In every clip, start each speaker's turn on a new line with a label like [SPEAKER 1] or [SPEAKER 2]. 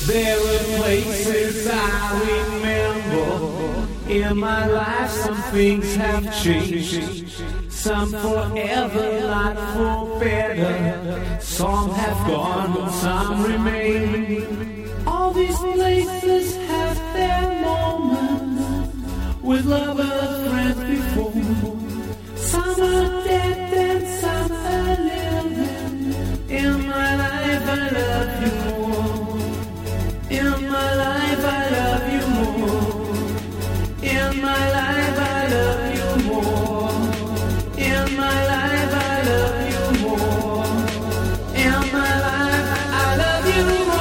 [SPEAKER 1] There were places I remember. In my life some things have changed. Some forever, not for better. Some have gone, some remain. All these places have their moments with lovers, friends before. Some are dead and some are living. In my life I love you more. In my life I love you more. In my life I love you more. In my life I love you more. In my life I love you more.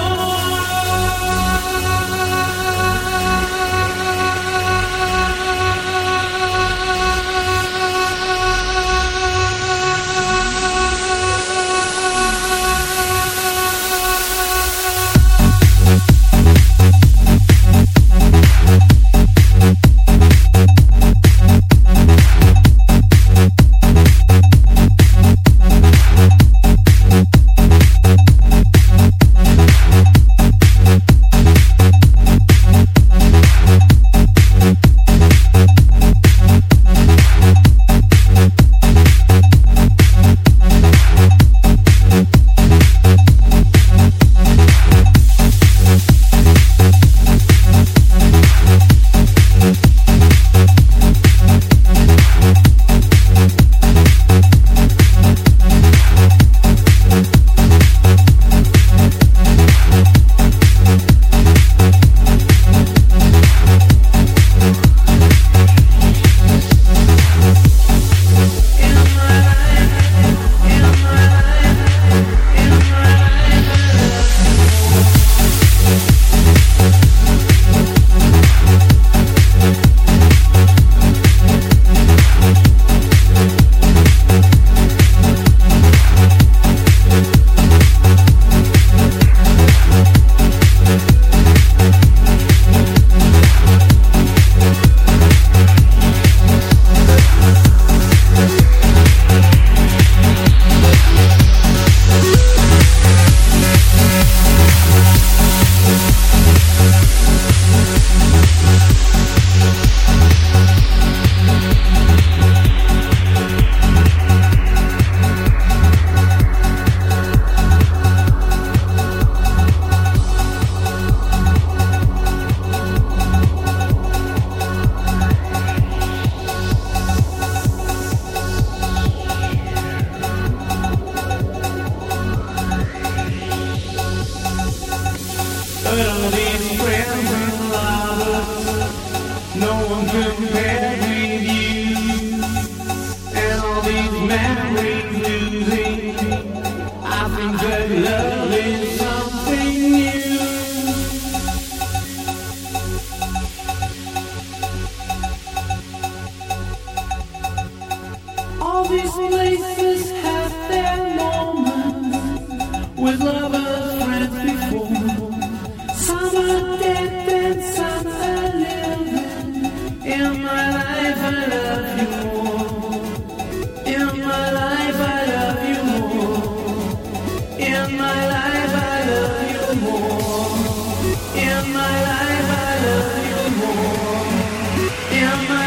[SPEAKER 2] In my